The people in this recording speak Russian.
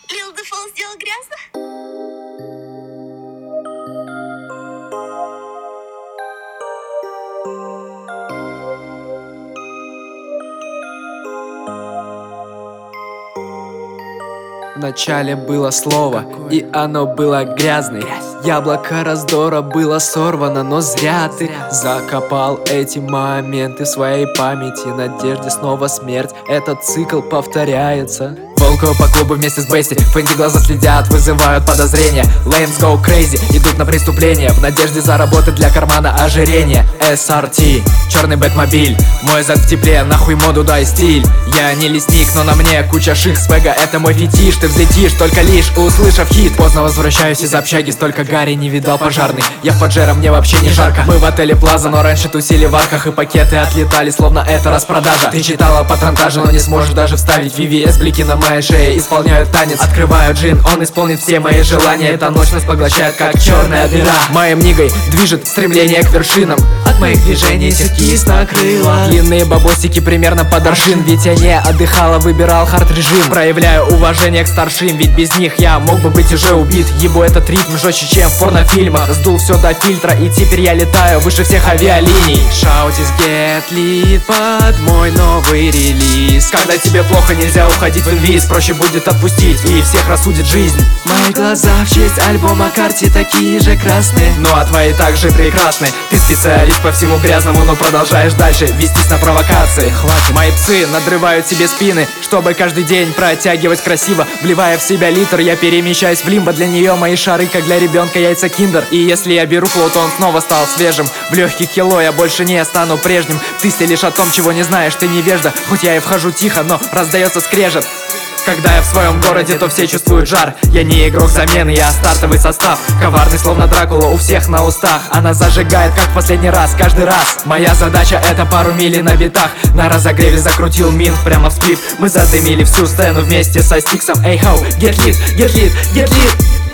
Lil Duval сделал грязно? Вначале было слово, и оно было грязное. Яблоко раздора было сорвано, но зря ты закопал эти моменты в своей памяти. Надежде снова смерть, этот цикл повторяется. Волкова по клубу вместе с Бесси, Фэнди глаза следят, вызывают подозрения. Lames go crazy, идут на преступление в надежде заработать для кармана ожирение. SRT, черный бэтмобиль, мой зад в тепле, нахуй моду дай стиль. Я не лесник, но на мне куча шик, свега, это мой фетиш. Ты взлетишь только лишь услышав хит. Поздно возвращаюсь из общаги, столько гари не видал пожарный. Я в Паджеро, мне вообще не жарко. Мы в отеле Плаза, но раньше тусили в арках, и пакеты отлетали, словно это распродажа. Ты читала патронтажа, но не сможешь даже вставить VVS. Блики на моей шее исполняют танец. Открываю джин, он исполнит все мои желания. Эта ночь нас поглощает, как черная дыра. Моей мигой движет стремление к вершинам. От моих движений серкис накрыла. Длинные бабосики примерно под аршин. Ведь я не отдыхала, выбирал хард режим. Проявляю уважение к старшим, ведь без них я мог бы быть уже убит. Ебу этот ритм жестче, чем в порнофильмах. Сдул все до фильтра, и теперь я летаю выше всех авиалиний. Шаутис get lit под мой новый релиз. Когда тебе плохо, нельзя уходить в инвиз. Проще будет отпустить, и всех рассудит жизнь. Мои глаза в честь альбома Карти такие же красные, ну а твои также прекрасны. Ты специалист по всему грязному, но продолжаешь дальше вестись на провокации. Хватит. Мои псы надрывают себе спины, чтобы каждый день протягивать красиво. Вливая в себя литр, я перемещаюсь в лимбо. Для нее мои шары, как для ребенка яйца киндер. И если я беру флот, он снова стал свежим. В легких кило я больше не стану прежним. Ты стелишь о том, чего не знаешь, ты невежда. Хоть я и вхожу тихо, но раздается скрежет. Когда я в своем городе, то все чувствуют жар. Я не игрок замены, я стартовый состав. Коварный, словно Дракула, у всех на устах. Она зажигает, как в последний раз, каждый раз. Моя задача это пару мили на битах. На разогреве закрутил минт прямо в сплит. Мы задымили всю сцену вместе со Стиксом. Эй, хоу, get lit, get lit, get lit.